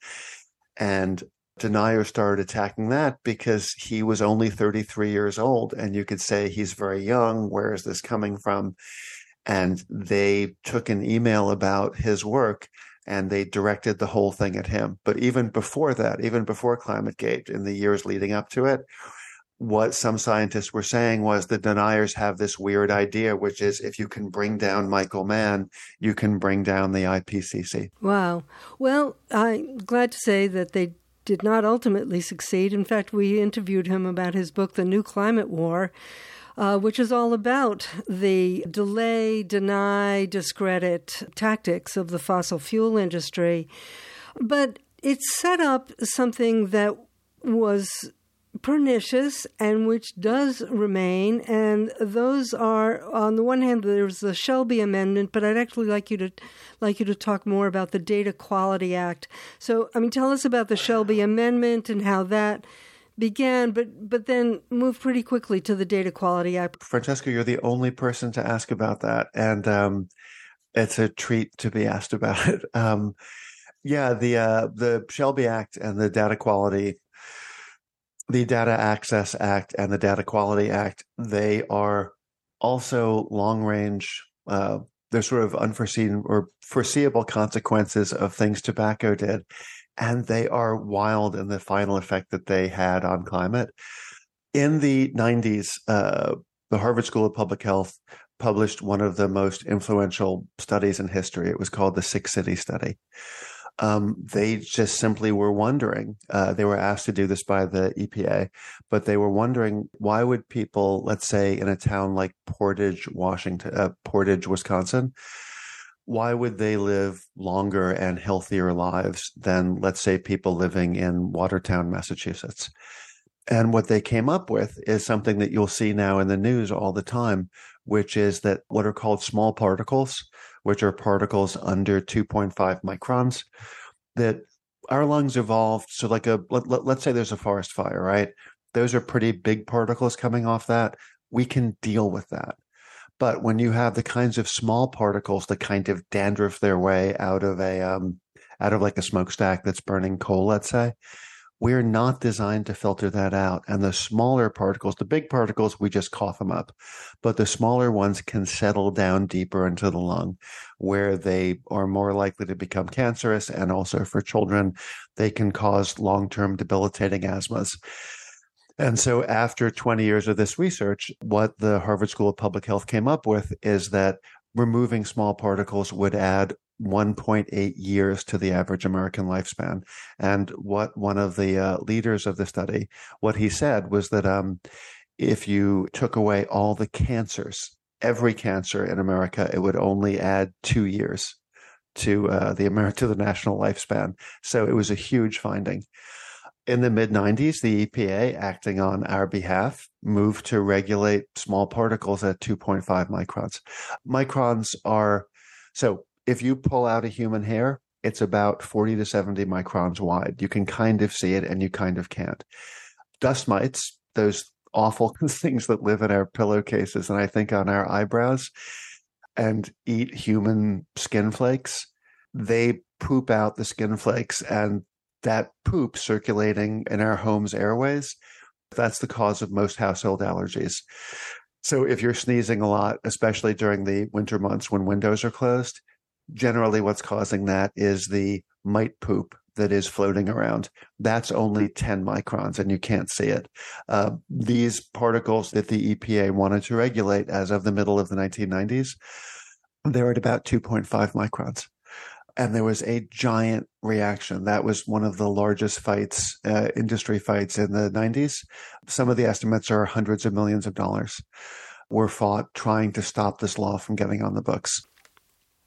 And deniers started attacking that because he was only thirty-three years old. And you could say he's very young. Where is this coming from? And they took an email about his work and they directed the whole thing at him. But even before that, even before ClimateGate, in the years leading up to it, what some scientists were saying was the deniers have this weird idea, which is if you can bring down Michael Mann, you can bring down the I P C C. Wow. Well, I'm glad to say that they did not ultimately succeed. In fact, we interviewed him about his book, The New Climate War, uh, which is all about the delay, deny, discredit tactics of the fossil fuel industry. But it set up something that was pernicious and which does remain, and those are, on the one hand, there's the Shelby Amendment, but I'd actually like you to like you to talk more about the Data Quality Act. So, I mean, tell us about the Shelby Amendment and how that began, but but then move pretty quickly to the Data Quality Act. Francesca, you're the only person to ask about that, and um, it's a treat to be asked about it. Um, yeah, the uh, the Shelby Act and the Data Quality The Data Access Act and the Data Quality Act, they are also long-range, uh, they're sort of unforeseen or foreseeable consequences of things tobacco did. And they are wild in the final effect that they had on climate. In the nineties, uh, the Harvard School of Public Health published one of the most influential studies in history. It was called the Six City Study. Um, they just simply were wondering, uh, they were asked to do this by the E P A, but they were wondering, why would people, let's say in a town like Portage, Washington, uh, Portage, Wisconsin, why would they live longer and healthier lives than, let's say, people living in Watertown, Massachusetts? And what they came up with is something that you'll see now in the news all the time, which is that what are called small particles, which are particles under two point five microns, that our lungs evolved. So like a, let, let, let's say there's a forest fire, right? Those are pretty big particles coming off that. We can deal with that. But when you have the kinds of small particles that kind of dandruff their way out of a, um, out of like a smokestack that's burning coal, let's say, we're not designed to filter that out. And the smaller particles, the big particles, we just cough them up. But the smaller ones can settle down deeper into the lung, where they are more likely to become cancerous. And also for children, they can cause long-term debilitating asthmas. And so after twenty years of this research, what the Harvard School of Public Health came up with is that removing small particles would add one point eight years to the average American lifespan. And what one of the uh, leaders of the study, what he said was that um, if you took away all the cancers, every cancer in America, it would only add two years to uh, the Amer- to the national lifespan. So it was a huge finding. In the mid nineties, the E P A, acting on our behalf, moved to regulate small particles at two point five microns. Microns are, so if you pull out a human hair, it's about forty to seventy microns wide. You can kind of see it and you kind of can't. Dust mites, those awful things that live in our pillowcases and I think on our eyebrows and eat human skin flakes, they poop out the skin flakes, and that poop circulating in our home's airways, that's the cause of most household allergies. So if you're sneezing a lot, especially during the winter months when windows are closed, generally what's causing that is the mite poop that is floating around. That's only ten microns and you can't see it. Uh, these particles that the E P A wanted to regulate as of the middle of the nineteen nineties, they're at about two point five microns. And there was a giant reaction. That was one of the largest fights, uh, industry fights in the nineties. Some of the estimates are hundreds of millions of dollars were fought trying to stop this law from getting on the books.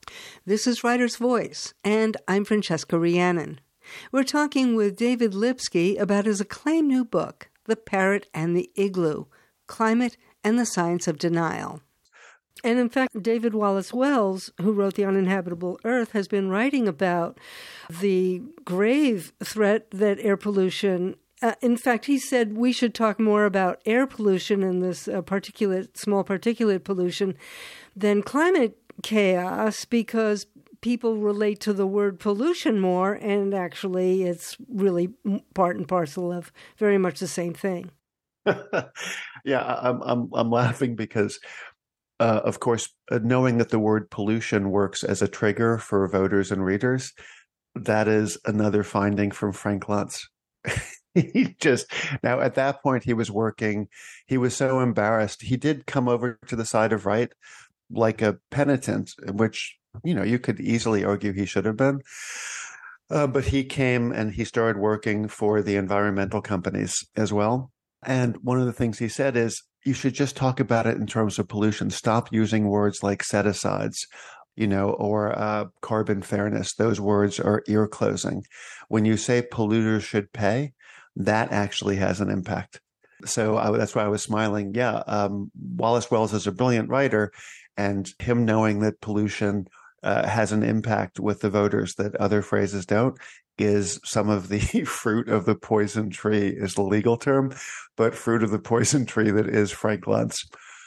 This is Writer's Voice, and I'm Francesca Rhiannon. We're talking with David Lipsky about his acclaimed new book, The Parrot and the Igloo, Climate and the Science of Denial. And in fact, David Wallace Wells, who wrote The Uninhabitable Earth, has been writing about the grave threat that air pollution Uh, in fact, he said we should talk more about air pollution and this uh, particulate, small particulate pollution than climate chaos, because people relate to the word pollution more, and actually it's really part and parcel of very much the same thing. Yeah, I'm I'm I'm laughing because, uh, of course, uh, knowing that the word pollution works as a trigger for voters and readers, that is another finding from Frank Luntz. He just, now at that point, he was working, he was so embarrassed. He did come over to the side of right like a penitent, which, you know, you could easily argue he should have been. Uh, but he came and he started working for the environmental companies as well. And one of the things he said is, you should just talk about it in terms of pollution. Stop using words like set-asides, you know, or uh, carbon fairness. Those words are ear closing. When you say polluters should pay, that actually has an impact. So I, that's why I was smiling. Yeah, um, Wallace Wells is a brilliant writer, and him knowing that pollution uh, has an impact with the voters that other phrases don't is some of the fruit of the poison tree, is the legal term, but fruit of the poison tree that is Frank Luntz.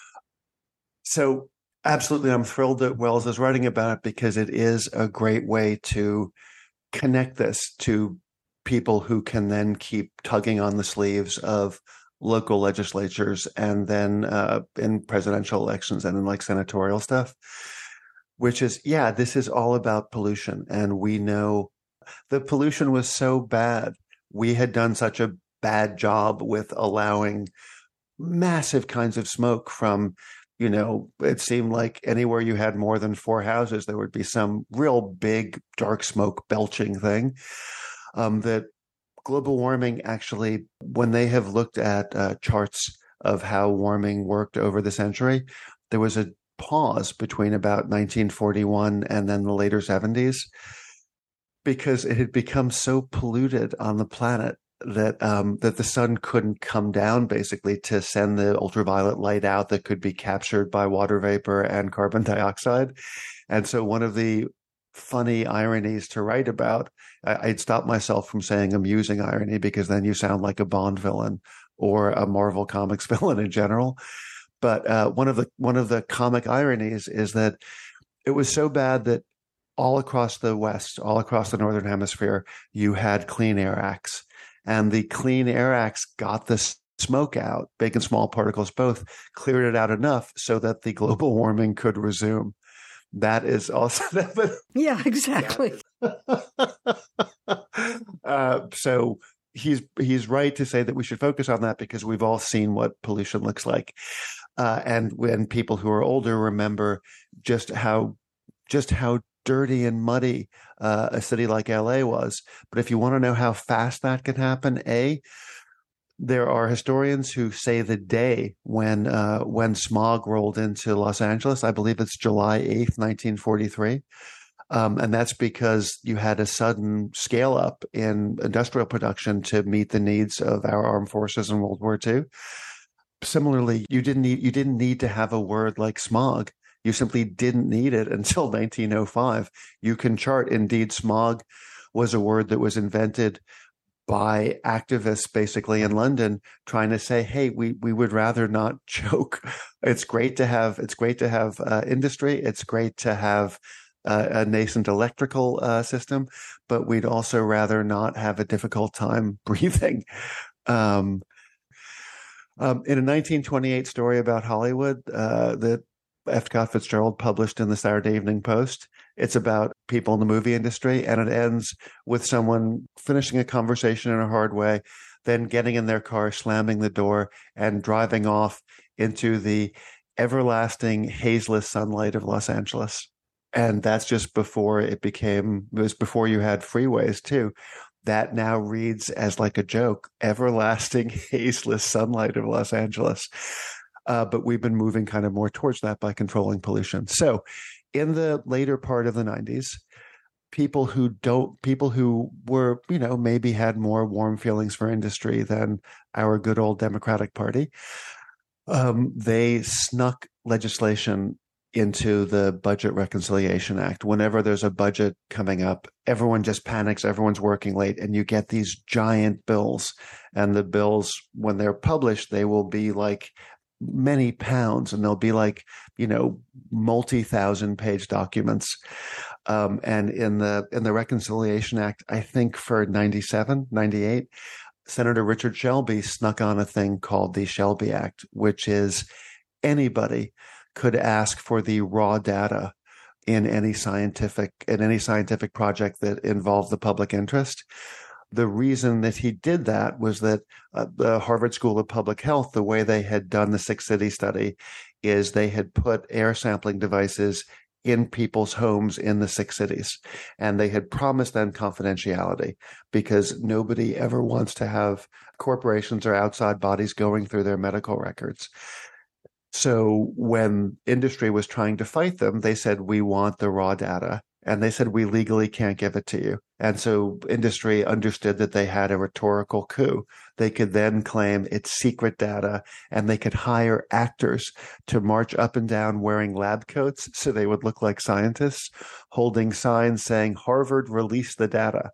So absolutely, I'm thrilled that Wells is writing about it, because it is a great way to connect this to people who can then keep tugging on the sleeves of local legislatures and then uh, in presidential elections and in like senatorial stuff, which is, yeah, this is all about pollution. And we know the pollution was so bad. We had done such a bad job with allowing massive kinds of smoke from, you know, it seemed like anywhere you had more than four houses, there would be some real big dark smoke belching thing. Um, that global warming actually, when they have looked at uh, charts of how warming worked over the century, there was a pause between about nineteen forty-one and then the later seventies, because it had become so polluted on the planet that um, that the sun couldn't come down basically to send the ultraviolet light out that could be captured by water vapor and carbon dioxide. And so one of the funny ironies to write about, I, I'd stop myself from saying amusing irony, because then you sound like a Bond villain or a Marvel Comics villain in general. But uh, one of the one of the comic ironies is that it was so bad that all across the West, all across the Northern Hemisphere, you had Clean Air Acts. And the Clean Air Acts got the smoke out, big and small particles both, cleared it out enough so that the global warming could resume. That is also... Yeah, exactly. uh, so he's he's right to say that we should focus on that, because we've all seen what pollution looks like. Uh, and when people who are older remember just how just how dirty and muddy uh, a city like L A was. But if you want to know how fast that can happen, A, there are historians who say the day when uh, when smog rolled into Los Angeles, I believe it's July eighth, nineteen forty-three. Um, and that's because you had a sudden scale up in industrial production to meet the needs of our armed forces in World War Two. Similarly, you didn't need, you didn't need to have a word like smog. You simply didn't need it until nineteen oh five. You can chart, indeed, smog was a word that was invented by activists basically in London trying to say, hey, we, we would rather not choke. It's great to have, it's great to have uh, industry. It's great to have uh, a nascent electrical uh, system, but we'd also rather not have a difficult time breathing. Um, um, in a nineteen twenty-eight story about Hollywood uh, that F. Scott Fitzgerald published in the Saturday Evening Post, it's about people in the movie industry, and it ends with someone finishing a conversation in a hard way, then getting in their car, slamming the door, and driving off into the everlasting hazeless sunlight of Los Angeles. And that's just before it became, it was before you had freeways too. That now reads as like a joke, everlasting hazeless sunlight of Los Angeles. Uh, but we've been moving kind of more towards that by controlling pollution. So in the later part of the nineties, people who don't, people who were, you know, maybe had more warm feelings for industry than our good old Democratic Party, um, they snuck legislation into the Budget Reconciliation Act. Whenever there's a budget coming up, everyone just panics, everyone's working late, and you get these giant bills. And the bills, when they're published, they will be like many pounds, and they'll be like, you know, multi-thousand page documents. Um, and in the in the Reconciliation Act, I think for ninety-seven, ninety-eight, Senator Richard Shelby snuck on a thing called the Shelby Act, which is anybody could ask for the raw data in any scientific in any scientific project that involved the public interest. The reason that he did that was that uh, the Harvard School of Public Health, the way they had done the Six City study, is they had put air sampling devices in people's homes in the six cities. And they had promised them confidentiality because nobody ever wants to have corporations or outside bodies going through their medical records. So when industry was trying to fight them, they said, we want the raw data. And they said, we legally can't give it to you. And so industry understood that they had a rhetorical coup. They could then claim it's secret data, and they could hire actors to march up and down wearing lab coats so they would look like scientists, holding signs saying, Harvard released the data.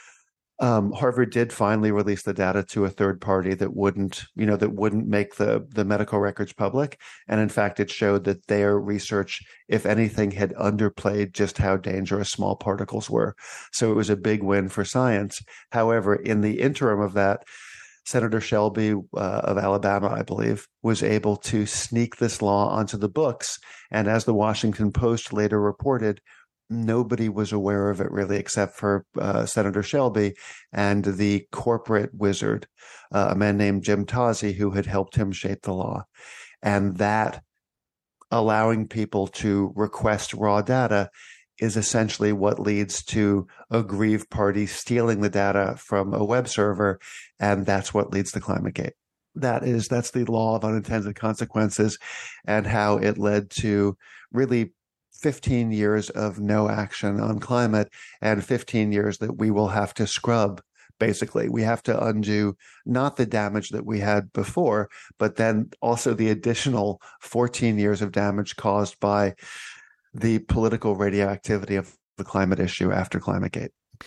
Um, Harvard did finally release the data to a third party that wouldn't, you know, that wouldn't make the, the medical records public. And in fact, it showed that their research, if anything, had underplayed just how dangerous small particles were. So it was a big win for science. However, in the interim of that, Senator Shelby uh, of Alabama, I believe, was able to sneak this law onto the books. And as the Washington Post later reported, nobody was aware of it really, except for uh, Senator Shelby and the corporate wizard, uh, a man named Jim Tazi, who had helped him shape the law. And that allowing people to request raw data is essentially what leads to aggrieved parties stealing the data from a web server. And that's what leads to ClimateGate. That is, that's the law of unintended consequences, and how it led to really fifteen years of no action on climate, and fifteen years that we will have to scrub. Basically, we have to undo not the damage that we had before, but then also the additional fourteen years of damage caused by the political radioactivity of the climate issue after ClimateGate.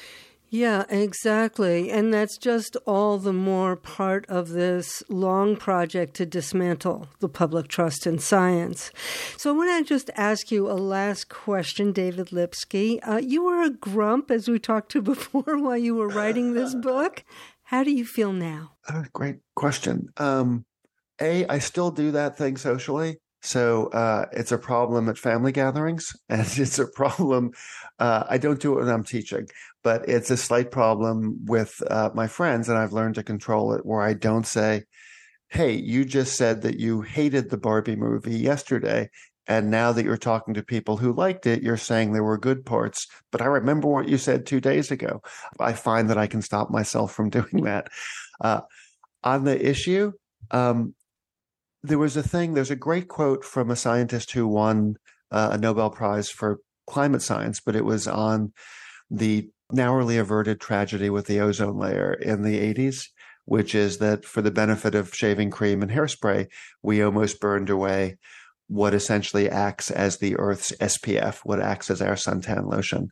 Yeah, exactly. And that's just all the more part of this long project to dismantle the public trust in science. So I want to just ask you a last question, David Lipsky. Uh, you were a grump, as we talked to before, while you were writing this book. How do you feel now? Uh, great question. Um, A, I still do that thing socially. So uh, it's a problem at family gatherings, and it's a problem. Uh, I don't do it when I'm teaching, but it's a slight problem with uh, my friends, and I've learned to control it, where I don't say, hey, you just said that you hated the Barbie movie yesterday, and now that you're talking to people who liked it, you're saying there were good parts, but I remember what you said two days ago. I find that I can stop myself from doing that. Uh, on the issue, um, there was a thing, there's a great quote from a scientist who won uh, a Nobel Prize for climate science, but it was on the narrowly averted tragedy with the ozone layer in the eighties, which is that for the benefit of shaving cream and hairspray, we almost burned away what essentially acts as the Earth's S P F, what acts as our suntan lotion.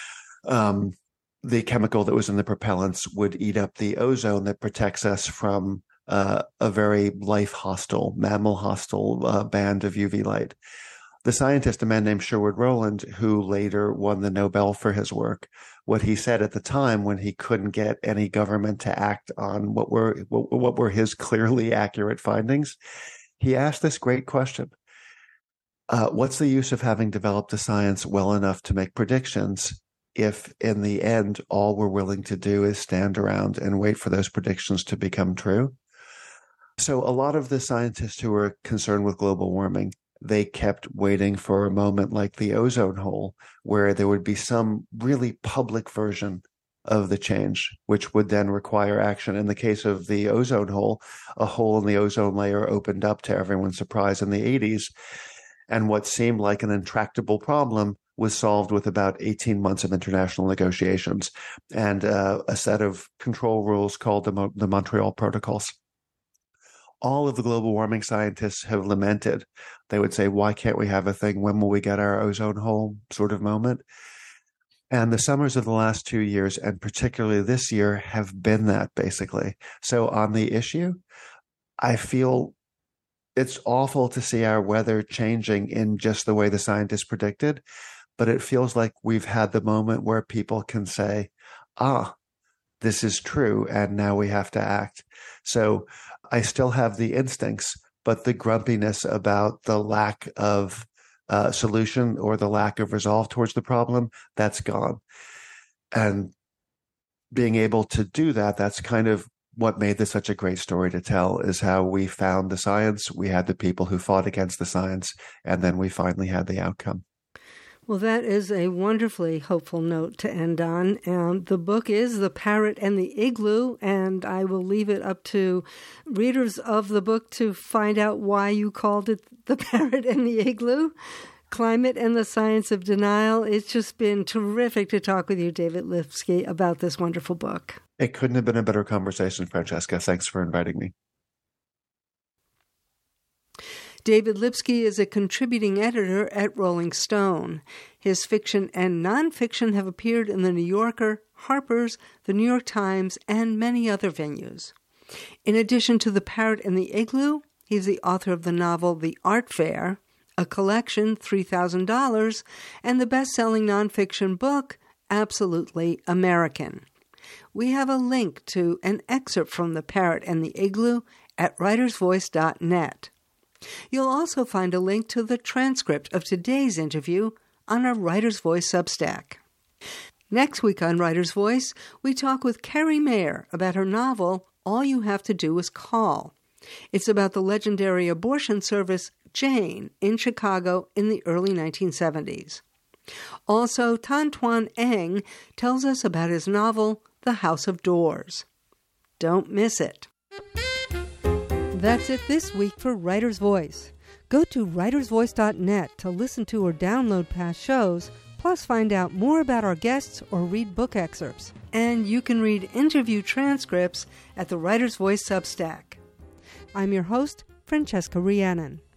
Um, the chemical that was in the propellants would eat up the ozone that protects us from Uh, a very life-hostile, mammal-hostile uh, band of U V light. The scientist, a man named Sherwood Rowland, who later won the Nobel for his work, what he said at the time when he couldn't get any government to act on what were what, what were his clearly accurate findings, he asked this great question. Uh, what's the use of having developed the science well enough to make predictions if in the end all we're willing to do is stand around and wait for those predictions to become true? So a lot of the scientists who were concerned with global warming, they kept waiting for a moment like the ozone hole, where there would be some really public version of the change, which would then require action. In the case of the ozone hole, a hole in the ozone layer opened up to everyone's surprise in the eighties. And what seemed like an intractable problem was solved with about eighteen months of international negotiations and uh, a set of control rules called the, Mo- the Montreal Protocols. All of the global warming scientists have lamented. They would say, why can't we have a thing? When will we get our ozone hole sort of moment? And the summers of the last two years, and particularly this year, have been that, basically. So on the issue, I feel it's awful to see our weather changing in just the way the scientists predicted, but it feels like we've had the moment where people can say, ah, this is true, and now we have to act. So I still have the instincts, but the grumpiness about the lack of uh, solution or the lack of resolve towards the problem, that's gone. And being able to do that, that's kind of what made this such a great story to tell, is how we found the science, we had the people who fought against the science, and then we finally had the outcome. Well, that is a wonderfully hopeful note to end on. Um, the book is The Parrot and the Igloo, and I will leave it up to readers of the book to find out why you called it The Parrot and the Igloo. Climate and the Science of Denial. It's just been terrific to talk with you, David Lipsky, about this wonderful book. It couldn't have been a better conversation, Francesca. Thanks for inviting me. David Lipsky is a contributing editor at Rolling Stone. His fiction and nonfiction have appeared in The New Yorker, Harper's, The New York Times, and many other venues. In addition to The Parrot and the Igloo, he's the author of the novel The Art Fair, a collection, three thousand dollars, and the best-selling nonfiction book, Absolutely American. We have a link to an excerpt from The Parrot and the Igloo at writers voice dot net. You'll also find a link to the transcript of today's interview on our Writer's Voice Substack. Next week on Writer's Voice, we talk with Carrie Mayer about her novel, All You Have to Do Is Call. It's about the legendary abortion service Jane in Chicago in the early nineteen seventies. Also, Tan Tuan Eng tells us about his novel, The House of Doors. Don't miss it. That's it this week for Writer's Voice. Go to writers voice dot net to listen to or download past shows, plus find out more about our guests or read book excerpts. And you can read interview transcripts at the Writer's Voice Substack. I'm your host, Francesca Rhiannon.